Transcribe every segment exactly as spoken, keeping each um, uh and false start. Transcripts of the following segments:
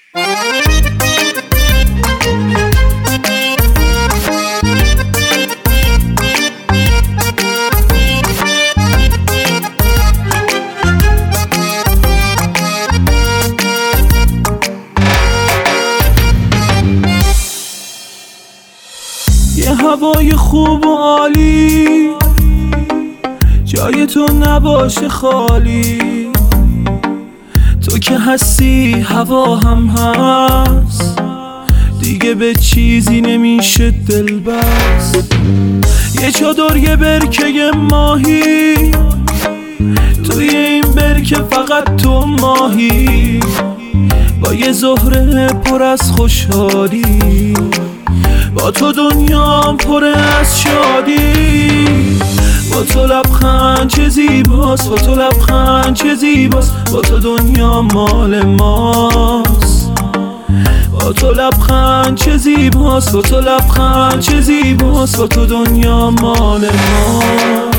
یه هوای خوب و عالی جای تو نباشه خالی، تو که هستی هوا هم هست، دیگه به چیزی نمیشه دل بست. یه چادر یه برکه یه ماهی، توی این برکه فقط تو ماهی، با یه زهره پر از خوشحالی، با تو دنیام پر از شادی. با تو لبخند چه زیباست، با تو لبخند چه زیباست، با تو دنیا مال ماست. با تو لبخند چه زیباست، با تو لبخند چه زیباست، با تو دنیا مال ماست.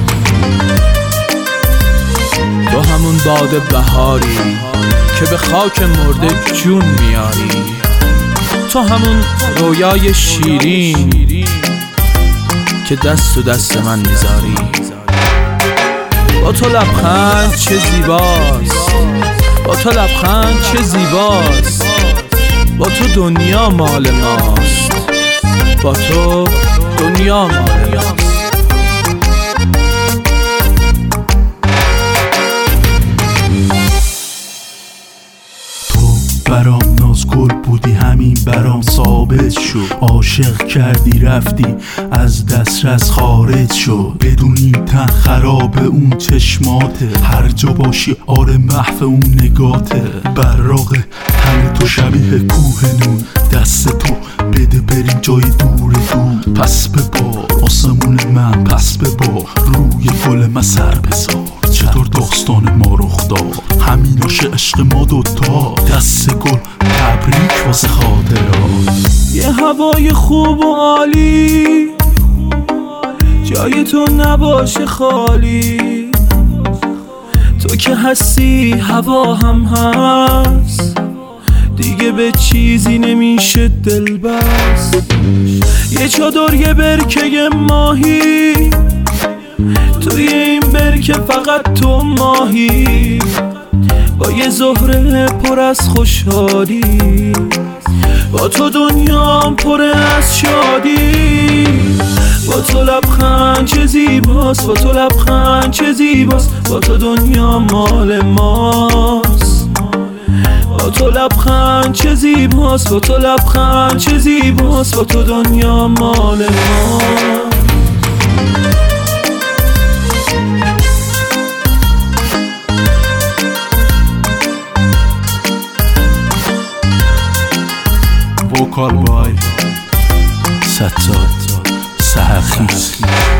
تو همون باد بهاری که به خاک مرده جون میاری، تو همون رویای شیرین که دست و دست من میذاری. با تو لبخند چه زیباست، با تو لبخند چه زیباست، با تو دنیا مال ماست، با تو دنیا مال ماست. برام ناز گل بودی، همین برام ثابت شد. عاشق کردی رفتی از دسترس خارج شد، بدون این تن خراب اون چشماته، هر جا باشی آره محو اون نگاته. براق تن تو شبیه کوه نون، دست تو بده بریم جای دور دور. پس ببار آسمون من، پس ببار روی گل من سر بذار. چطور داستان ما رخ داد، همیناش عشق ما دوتا. دست گل تبریک واسه خاطرات. یه هوای خوب و عالی جای تو نباشه خالی، تو که هستی هوا هم هست، دیگه به چیزی نمیشه دل بست. یه چادر یه برکه یه ماهی، توی این برکه فقط تو ماهی، با یه زهره پر از خوشحالی، با تو دنیام پر از شادی. با تو لبخند چه زیباست، با تو لبخند چه زیباست، با تو دنیا مال ماست. با تو لبخند چه زیباست، با تو لبخند چه زیباست، با تو دنیا مال ماست. وکال بای ستاد سحرخیز.